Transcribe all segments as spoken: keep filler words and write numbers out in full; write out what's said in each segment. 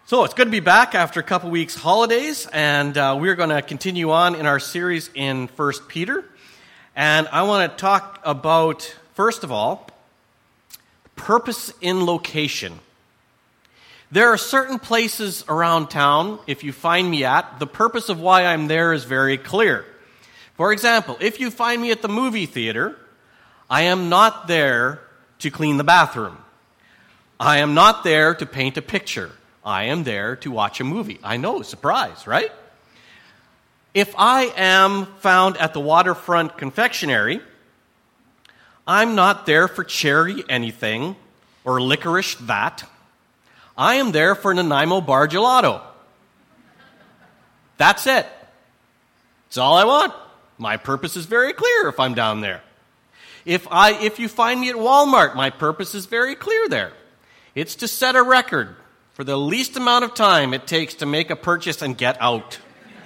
So it's good to be back after a couple weeks holidays, and uh, we're going to continue on in our series in First Peter. And I want to talk about, first of all, purpose in location. There are certain places around town, if you find me at, the purpose of why I'm there is very clear. For example, if you find me at the movie theater, I am not there to clean the bathroom. I am not there to paint a picture. I am there to watch a movie. I know, surprise, right? If I am found at the Waterfront Confectionery, I'm not there for cherry anything or licorice that. I am there for Nanaimo Bar Gelato. That's it. That's all I want. My purpose is very clear if I'm down there. If I, if you find me at Walmart, my purpose is very clear there. It's to set a record for the least amount of time it takes to make a purchase and get out.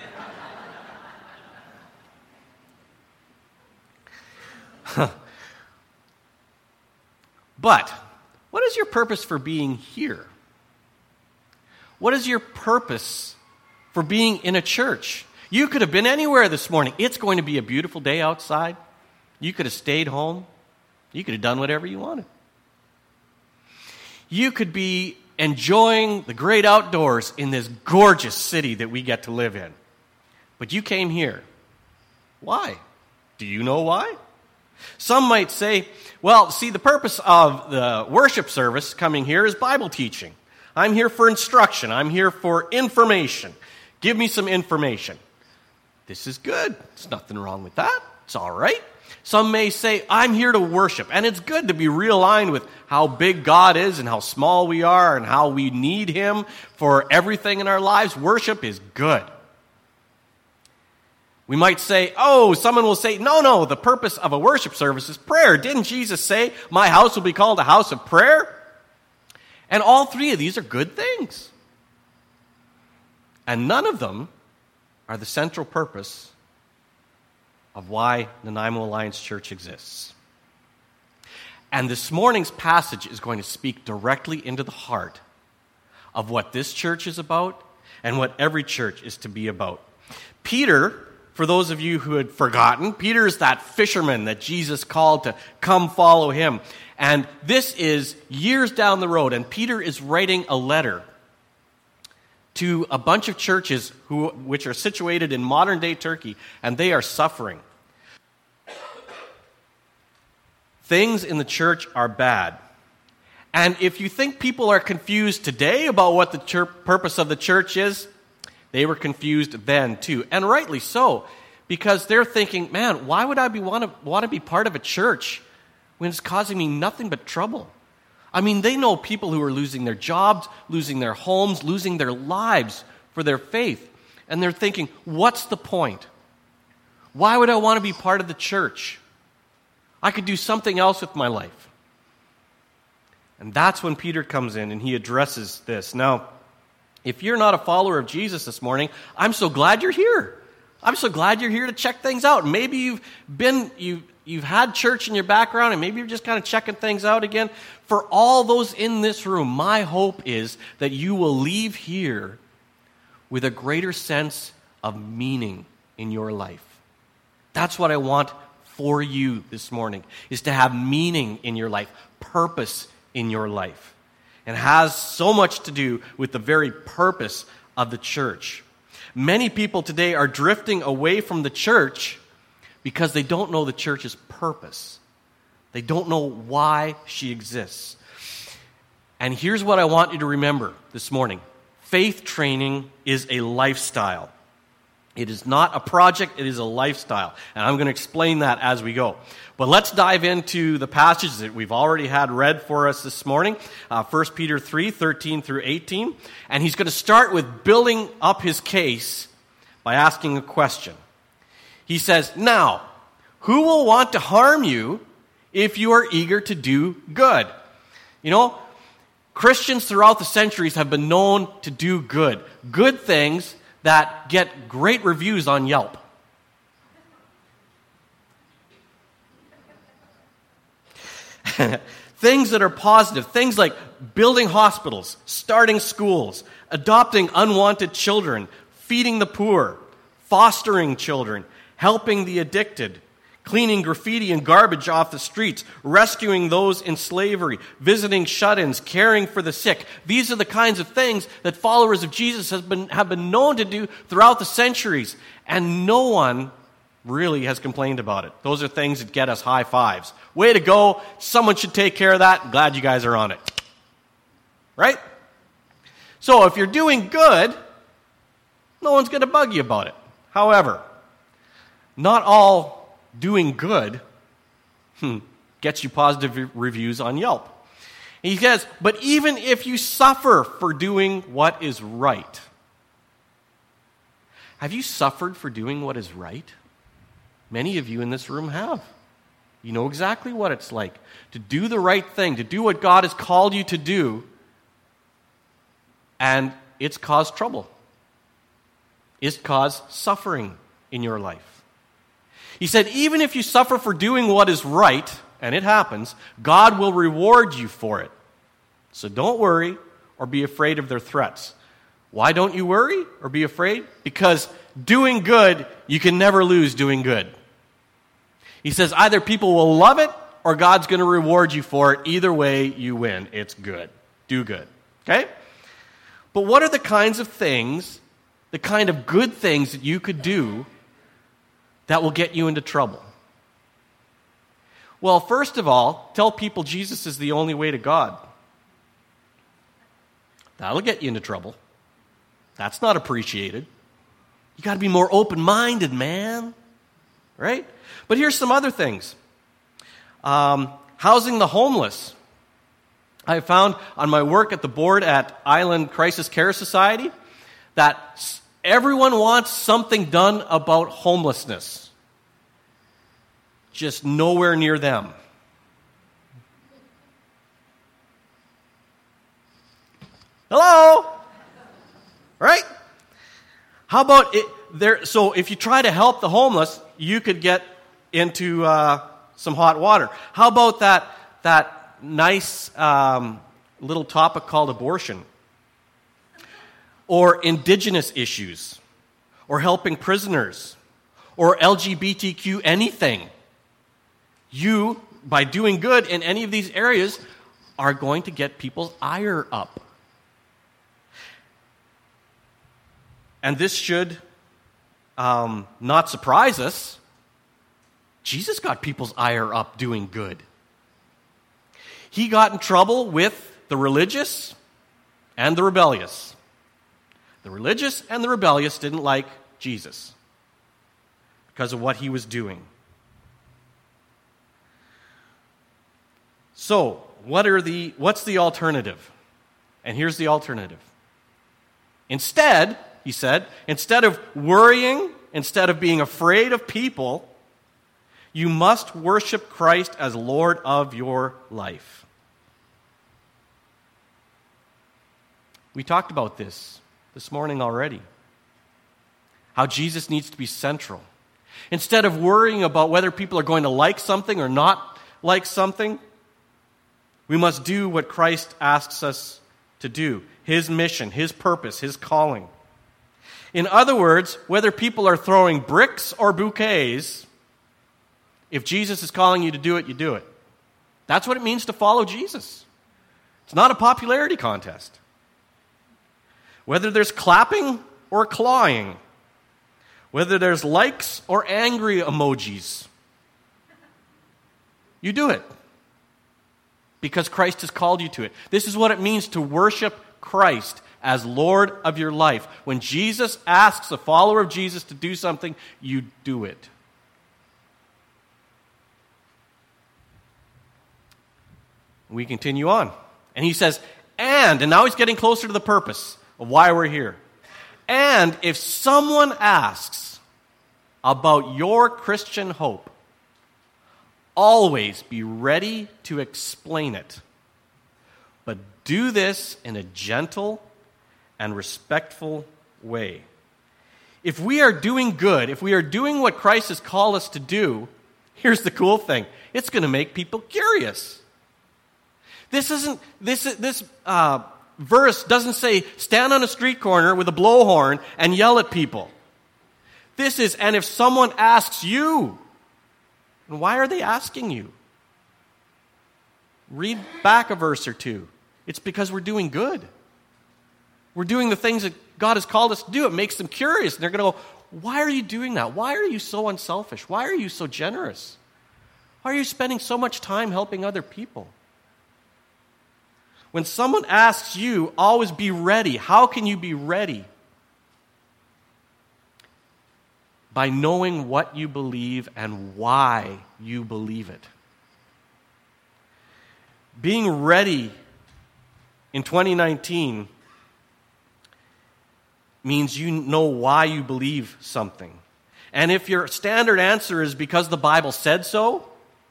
But, what is your purpose for being here? What is your purpose for being in a church? You could have been anywhere this morning. It's going to be a beautiful day outside. You could have stayed home. You could have done whatever you wanted. You could be enjoying the great outdoors in this gorgeous city that we get to live in. But you came here. Why? Do you know why? Some might say, well, see, the purpose of the worship service coming here is Bible teaching. I'm here for instruction. I'm here for information. Give me some information. This is good. There's nothing wrong with that. It's all right. Some may say, I'm here to worship. And it's good to be realigned with how big God is and how small we are and how we need Him for everything in our lives. Worship is good. We might say, oh, someone will say, no, no, the purpose of a worship service is prayer. Didn't Jesus say, my house will be called a house of prayer? And all three of these are good things. And none of them are the central purpose of why Nanaimo Alliance Church exists. And this morning's passage is going to speak directly into the heart of what this church is about and what every church is to be about. Peter, for those of you who had forgotten, Peter is that fisherman that Jesus called to come follow him. And this is years down the road, and Peter is writing a letter to a bunch of churches who, which are situated in modern-day Turkey, and they are suffering. Things in the church are bad. And if you think people are confused today about what the church, purpose of the church is, they were confused then too. And rightly so, because they're thinking, man, why would I be want to, want to be part of a church when it's causing me nothing but trouble? I mean, they know people who are losing their jobs, losing their homes, losing their lives for their faith. And they're thinking, what's the point? Why would I want to be part of the church? I could do something else with my life. And that's when Peter comes in and he addresses this. Now, if you're not a follower of Jesus this morning, I'm so glad you're here. I'm so glad you're here to check things out. Maybe you've been, you've, you've had church in your background, and maybe you're just kind of checking things out again. For all those in this room, my hope is that you will leave here with a greater sense of meaning in your life. That's what I want for you this morning, is to have meaning in your life, purpose in your life. And has so much to do with the very purpose of the church. Many people today are drifting away from the church because they don't know the church's purpose. They don't know why she exists. And here's what I want you to remember this morning. Faith training is a lifestyle. It is not a project, it is a lifestyle. And I'm going to explain that as we go. But let's dive into the passages that we've already had read for us this morning. Uh, First Peter three, thirteen through eighteen. And he's going to start with building up his case by asking a question. He says, now, who will want to harm you if you are eager to do good? You know, Christians throughout the centuries have been known to do good. Good things that get great reviews on Yelp. Things that are positive, things like building hospitals, starting schools, adopting unwanted children, feeding the poor, fostering children, helping the addicted, cleaning graffiti and garbage off the streets, rescuing those in slavery, visiting shut-ins, caring for the sick. These are the kinds of things that followers of Jesus have been, have been known to do throughout the centuries, and no one really has complained about it. Those are things that get us high fives. Way to go. Someone should take care of that. Glad you guys are on it. Right? So if you're doing good, no one's going to bug you about it. However, not all doing good hmm, gets you positive re- reviews on Yelp. He says, but even if you suffer for doing what is right. Have you suffered for doing what is right? Many of you in this room have. You know exactly what it's like to do the right thing, to do what God has called you to do, and it's caused trouble. It's caused suffering in your life. He said, even if you suffer for doing what is right, and it happens, God will reward you for it. So don't worry or be afraid of their threats. Why don't you worry or be afraid? Because doing good, you can never lose doing good. He says either people will love it or God's going to reward you for it. Either way, you win. It's good. Do good. Okay? But what are the kinds of things, the kind of good things that you could do that will get you into trouble? Well, first of all, tell people Jesus is the only way to God. That'll get you into trouble. That's not appreciated. You got to be more open-minded, man. Right? But here's some other things. Um, housing the homeless. I found on my work at the board at Island Crisis Care Society that everyone wants something done about homelessness. Just nowhere near them. Hello? Right? How about it there? So if you try to help the homeless, you could get into uh, some hot water. How about that that nice um, little topic called abortion? Or indigenous issues? Or helping prisoners? Or L G B T Q anything? You, by doing good in any of these areas, are going to get people's ire up. And this should um, not surprise us. Jesus got people's ire up doing good. He got in trouble with the religious and the rebellious. The religious and the rebellious didn't like Jesus because of what he was doing. So, what are the what's the alternative? And here's the alternative. Instead, he said, instead of worrying, instead of being afraid of people, you must worship Christ as Lord of your life. We talked about this this morning already. How Jesus needs to be central. Instead of worrying about whether people are going to like something or not like something, we must do what Christ asks us to do. His mission, his purpose, his calling. In other words, whether people are throwing bricks or bouquets, if Jesus is calling you to do it, you do it. That's what it means to follow Jesus. It's not a popularity contest. Whether there's clapping or clawing, whether there's likes or angry emojis, you do it. Because Christ has called you to it. This is what it means to worship Christ as Lord of your life. When Jesus asks a follower of Jesus to do something, you do it. We continue on. And he says, and, and now he's getting closer to the purpose of why we're here. And if someone asks about your Christian hope, always be ready to explain it. But do this in a gentle and respectful way. If we are doing good, if we are doing what Christ has called us to do, here's the cool thing. It's going to make people curious. This isn't, this, this uh, verse doesn't say, stand on a street corner with a blowhorn and yell at people. This is, and if someone asks you, and why are they asking you? Read back a verse or two. It's because we're doing good. We're doing the things that God has called us to do. It makes them curious. And they're going to go, why are you doing that? Why are you so unselfish? Why are you so generous? Why are you spending so much time helping other people? When someone asks you, always be ready. How can you be ready? By knowing what you believe and why you believe it. Being ready in twenty nineteen means you know why you believe something. And if your standard answer is because the Bible said so,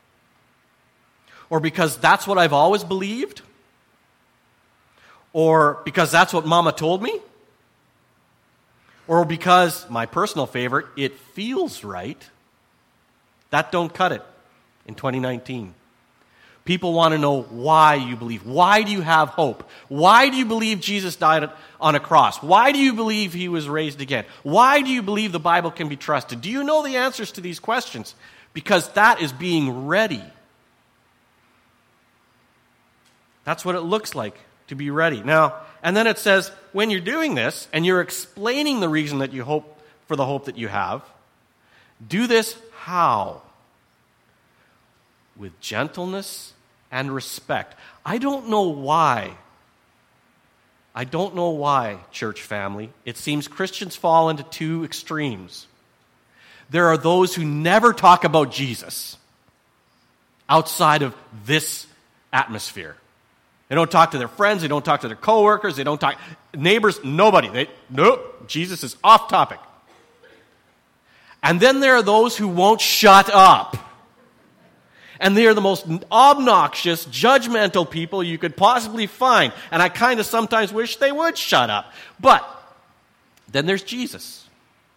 or because that's what I've always believed, or because that's what Mama told me, or because, my personal favorite, it feels right, that don't cut it in twenty nineteen. People want to know why you believe. Why do you have hope? Why do you believe Jesus died on a cross? Why do you believe he was raised again? Why do you believe the Bible can be trusted? Do you know the answers to these questions? Because that is being ready. That's what it looks like to be ready. Now, and then it says, when you're doing this and you're explaining the reason that you hope for the hope that you have, do this how? With gentleness and respect. I don't know why. I don't know why, church family. It seems Christians fall into two extremes. There are those who never talk about Jesus outside of this atmosphere. They don't talk to their friends, they don't talk to their coworkers, they don't talk neighbors, nobody. They nope, Jesus is off topic. And then there are those who won't shut up. And they are the most obnoxious, judgmental people you could possibly find. And I kind of sometimes wish they would shut up. But then there's Jesus.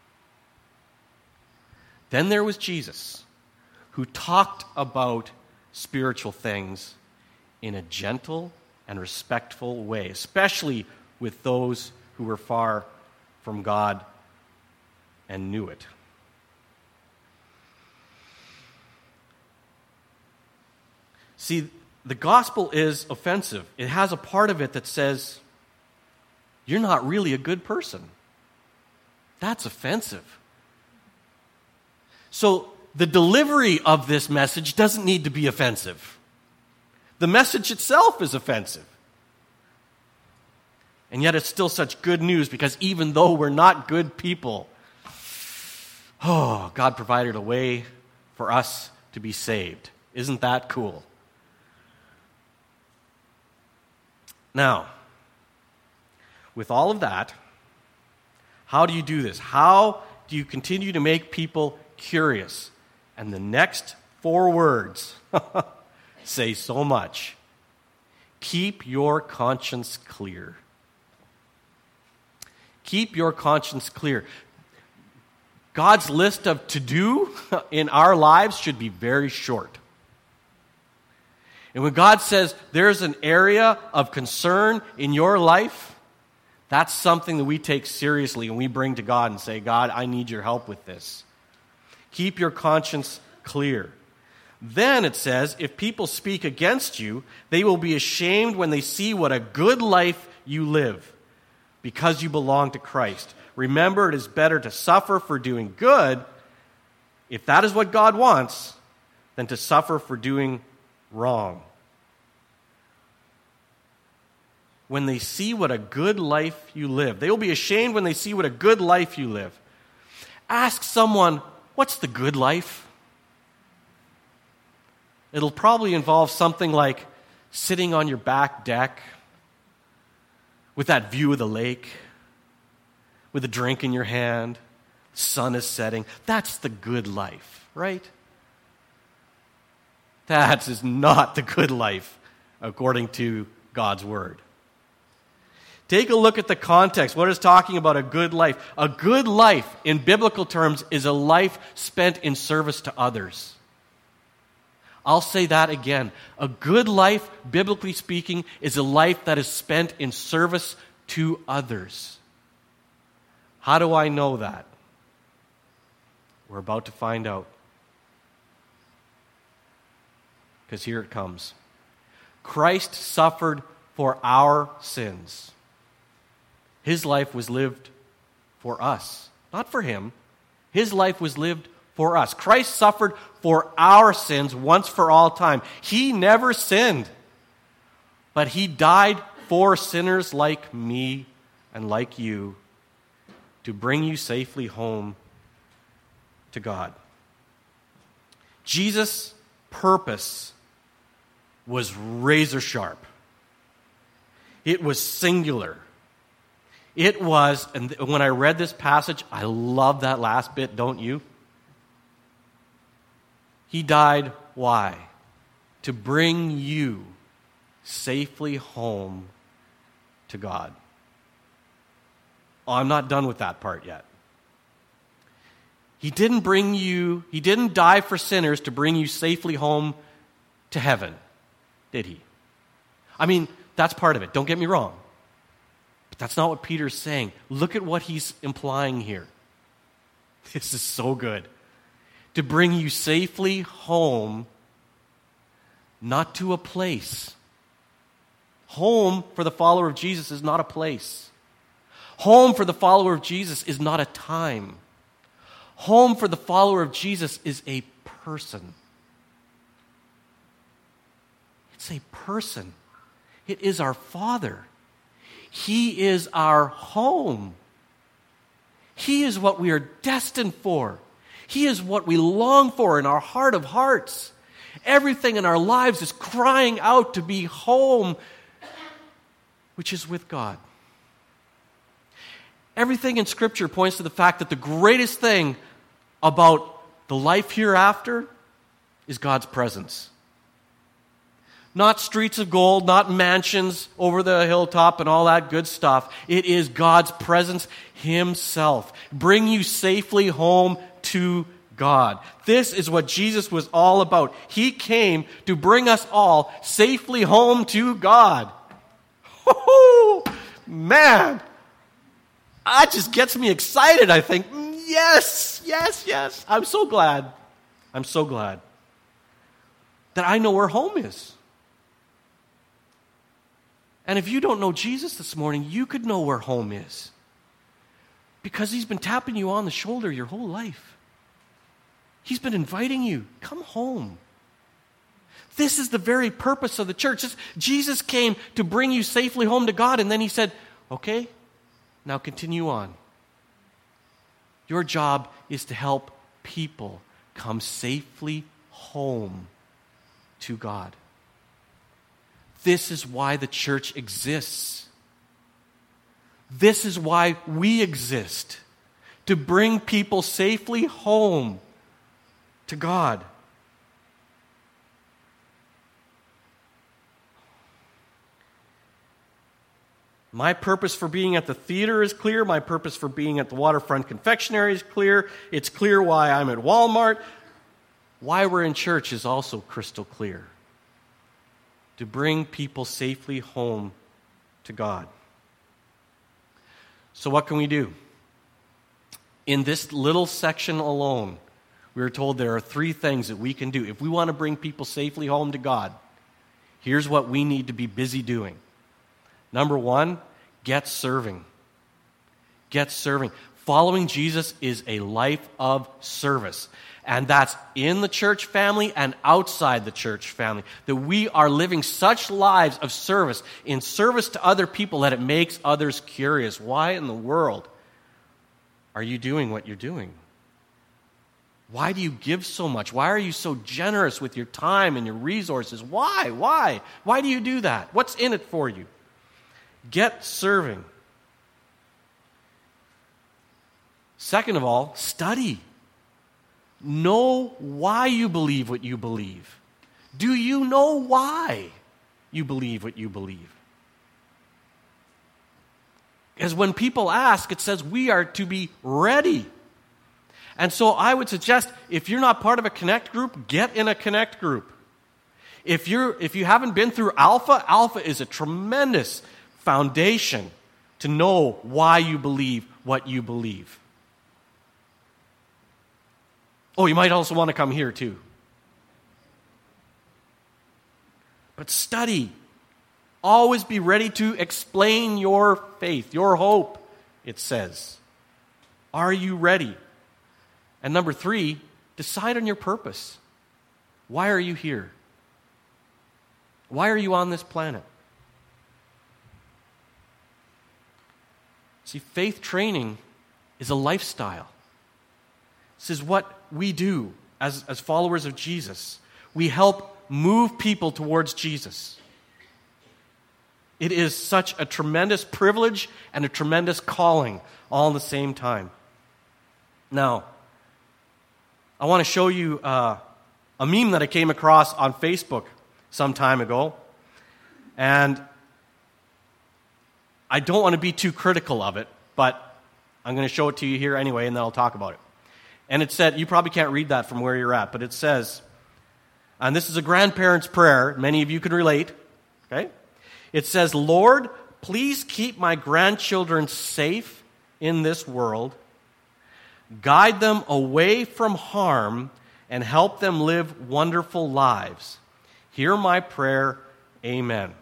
Then there was Jesus, who talked about spiritual things in a gentle and respectful way, especially with those who were far from God and knew it. See, the gospel is offensive. It has a part of it that says, you're not really a good person. That's offensive. So the delivery of this message doesn't need to be offensive. The message itself is offensive. And yet it's still such good news, because even though we're not good people, oh, God provided a way for us to be saved. Isn't that cool? Now, with all of that, how do you do this? How do you continue to make people curious? And the next four words say so much. Keep your conscience clear. Keep your conscience clear. God's list of to-do in our lives should be very short. And when God says there's an area of concern in your life, that's something that we take seriously and we bring to God and say, God, I need your help with this. Keep your conscience clear. Then it says, if people speak against you, they will be ashamed when they see what a good life you live, because you belong to Christ. Remember, it is better to suffer for doing good, if that is what God wants, than to suffer for doing wrong. When they see what a good life you live, they will be ashamed when they see what a good life you live. Ask someone, what's the good life? It'll probably involve something like sitting on your back deck with that view of the lake, with a drink in your hand, sun is setting. That's the good life, right? That is not the good life, according to God's word. Take a look at the context. What is talking about a good life? A good life, in biblical terms, is a life spent in service to others. I'll say that again. A good life, biblically speaking, is a life that is spent in service to others. How do I know that? We're about to find out. Because here it comes. Christ suffered for our sins. His life was lived for us, not for him. His life was lived for us. Christ suffered for our sins once for all time. He never sinned, but he died for sinners like me and like you to bring you safely home to God. Jesus' purpose was razor sharp. It was singular. It was, and when I read this passage, I love that last bit, don't you? He died, why? To bring you safely home to God. Oh, I'm not done with that part yet. He didn't bring you, he didn't die for sinners to bring you safely home to heaven, did he? I mean, that's part of it, don't get me wrong. But that's not what Peter's saying. Look at what he's implying here. This is so good. To bring you safely home, not to a place. Home for the follower of Jesus is not a place. Home for the follower of Jesus is not a time. Home for the follower of Jesus is a person. It's a person. It is our Father. He is our home. He is what we are destined for. He is what we long for in our heart of hearts. Everything in our lives is crying out to be home, which is with God. Everything in Scripture points to the fact that the greatest thing about the life hereafter is God's presence. Not streets of gold, not mansions over the hilltop and all that good stuff. It is God's presence Himself. Bring you safely home to God. This is what Jesus was all about. He came to bring us all safely home to God. Oh, man, that just gets me excited, I think. Yes, yes, yes. I'm so glad. I'm so glad that I know where home is. And if you don't know Jesus this morning, you could know where home is. Because He's been tapping you on the shoulder your whole life. He's been inviting you, come home. This is the very purpose of the church. This, Jesus came to bring you safely home to God, and then He said, okay, now continue on. Your job is to help people come safely home to God. This is why the church exists. This is why we exist. To bring people safely home to God. My purpose for being at the theater is clear. My purpose for being at the Waterfront Confectionery is clear. It's clear why I'm at Walmart. Why we're in church is also crystal clear. To bring people safely home to God. So what can we do? In this little section alone, we are told there are three things that we can do. If we want to bring people safely home to God, here's what we need to be busy doing. Number one, get serving. Get serving. Following Jesus is a life of service. And that's in the church family and outside the church family. That we are living such lives of service, in service to other people, that it makes others curious. Why in the world are you doing what you're doing? Why do you give so much? Why are you so generous with your time and your resources? Why? Why? Why do you do that? What's in it for you? Get serving. Second of all, study. Know why you believe what you believe. Do you know why you believe what you believe? Because when people ask, it says we are to be ready. And so I would suggest, if you're not part of a Connect group, get in a Connect group. If you're if you haven't been through Alpha, Alpha is a tremendous foundation to know why you believe what you believe. Oh, you might also want to come here too. But study. Always be ready to explain your faith, your hope, it says. Are you ready? And number three, decide on your purpose. Why are you here? Why are you on this planet? See, faith training is a lifestyle. This is what we do as, as followers of Jesus. We help move people towards Jesus. It is such a tremendous privilege and a tremendous calling all at the same time. Now, I want to show you uh, a meme that I came across on Facebook some time ago. And I don't want to be too critical of it, but I'm going to show it to you here anyway, and then I'll talk about it. And it said, you probably can't read that from where you're at, but it says, and this is a grandparent's prayer. Many of you can relate. Okay? It says, Lord, please keep my grandchildren safe in this world. Guide them away from harm and help them live wonderful lives. Hear my prayer. Amen.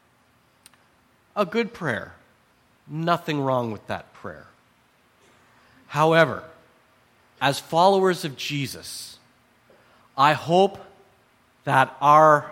A good prayer. Nothing wrong with that prayer. However, as followers of Jesus, I hope that our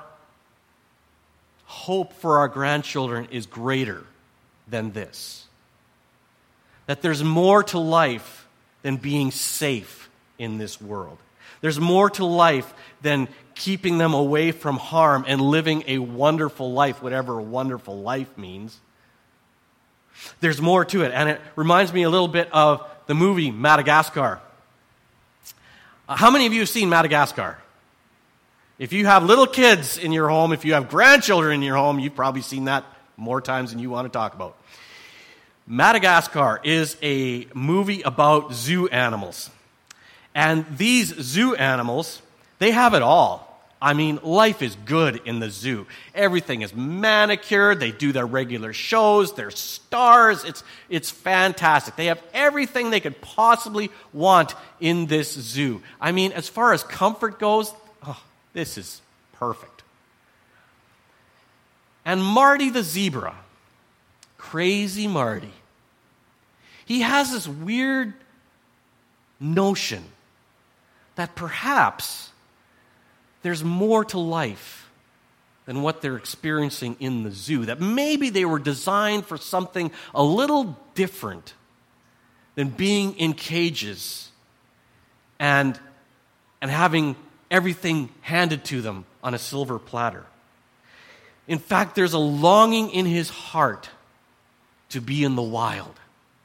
hope for our grandchildren is greater than this. That there's more to life than being safe in this world. There's more to life than keeping them away from harm and living a wonderful life, whatever a wonderful life means. There's more to it, and it reminds me a little bit of the movie Madagascar. Uh, how many of you have seen Madagascar? If you have little kids in your home, if you have grandchildren in your home, you've probably seen that more times than you want to talk about. Madagascar is a movie about zoo animals. And these zoo animals, they have it all. I mean, life is good in the zoo. Everything is manicured. They do their regular shows. They're stars. It's, it's fantastic. They have everything they could possibly want in this zoo. I mean, as far as comfort goes, oh, this is perfect. And Marty the zebra, crazy Marty, he has this weird notion that perhaps there's more to life than what they're experiencing in the zoo. That maybe they were designed for something a little different than being in cages and, and having everything handed to them on a silver platter. In fact, there's a longing in his heart to be in the wild.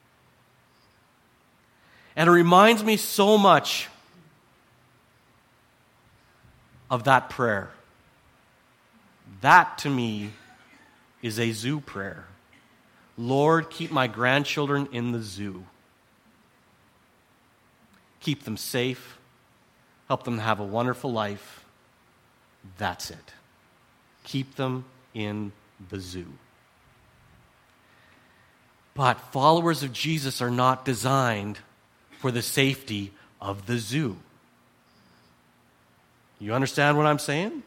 And it reminds me so much of that prayer. That, to me, is a zoo prayer. Lord, keep my grandchildren in the zoo. Keep them safe. Help them have a wonderful life. That's it. Keep them in the zoo. But followers of Jesus are not designed for the safety of the zoo. You understand what I'm saying?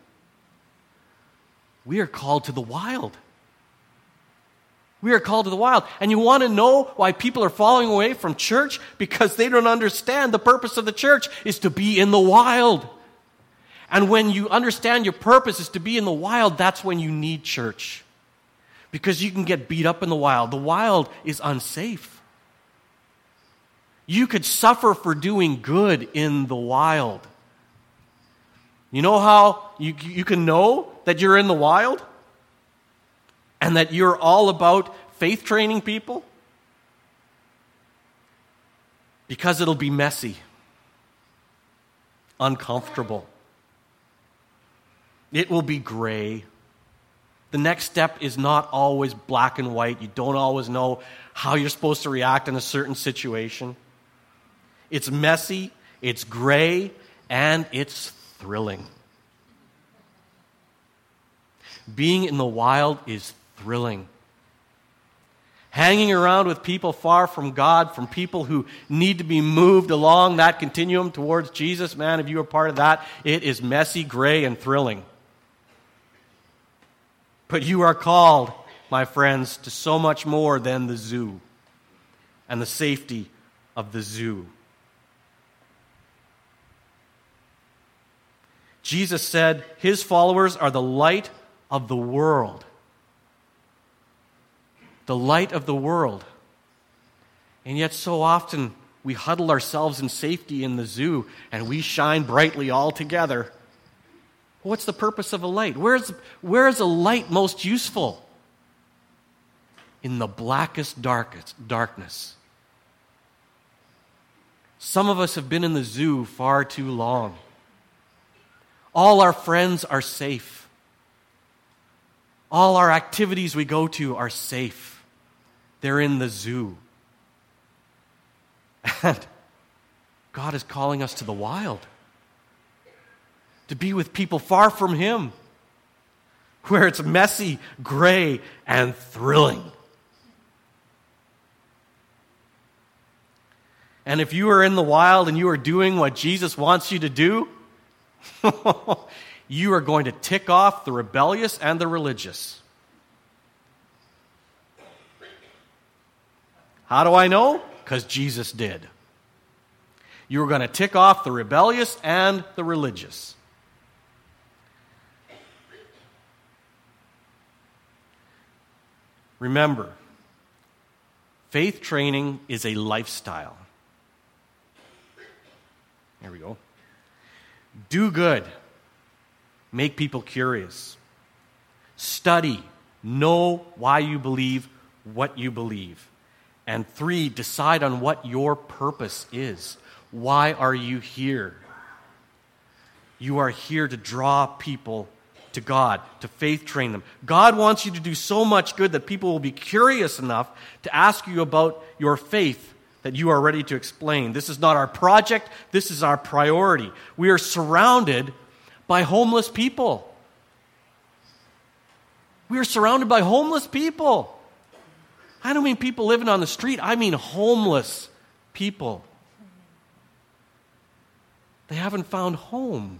We are called to the wild. We are called to the wild. And you want to know why people are falling away from church? Because they don't understand the purpose of the church is to be in the wild. And when you understand your purpose is to be in the wild, that's when you need church. Because you can get beat up in the wild. The wild is unsafe. You could suffer for doing good in the wild. You know how you, you can know that you're in the wild? And that you're all about faith training people? Because it'll be messy, uncomfortable. It will be gray. The next step is not always black and white. You don't always know how you're supposed to react in a certain situation. It's messy, it's gray, and it's thrilling. being in the wild is thrilling. Hanging around with people far from God, from people who need to be moved along that continuum towards Jesus, man, if you are part of that, it is messy, gray, and thrilling. But you are called, my friends, to so much more than the zoo and the safety of the zoo. Jesus said his followers are the light of the world. The light of the world. And yet so often we huddle ourselves in safety in the zoo and we shine brightly all together. What's the purpose of a light? Where's, where is a light most useful? In the blackest, darkest darkness. Some of us have been in the zoo far too long. All our friends are safe. All our activities we go to are safe. They're in the zoo. And God is calling us to the wild. To be with people far from Him. Where it's messy, gray, and thrilling. And if you are in the wild and you are doing what Jesus wants you to do, you are going to tick off the rebellious and the religious. How do I know? Because Jesus did. You are going to tick off the rebellious and the religious. Remember, faith training is a lifestyle. There we go. Do good. Make people curious. Study. Know why you believe what you believe. And three, decide on what your purpose is. Why are you here? You are here to draw people to God, to faith train them. God wants you to do so much good that people will be curious enough to ask you about your faith that you are ready to explain. This is not our project. This is our priority. We are surrounded by homeless people. We are surrounded by homeless people. I don't mean people living on the street. I mean homeless people. They haven't found home.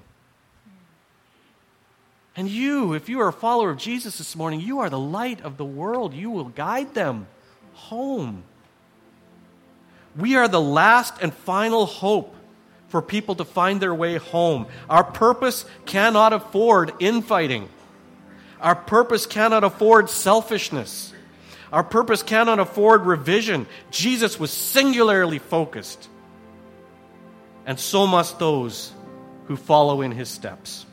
And you, if you are a follower of Jesus this morning, you are the light of the world. You will guide them home. We are the last and final hope for people to find their way home. Our purpose cannot afford infighting. Our purpose cannot afford selfishness. Our purpose cannot afford revision. Jesus was singularly focused. And so must those who follow in his steps.